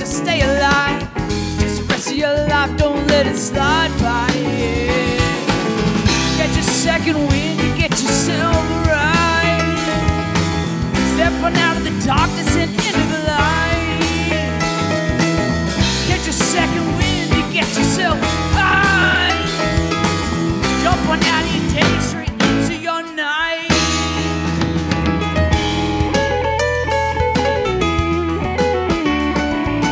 to stay alive. Just the rest of your life, don't let it slide by. Yeah. Get your second wind, you get yourself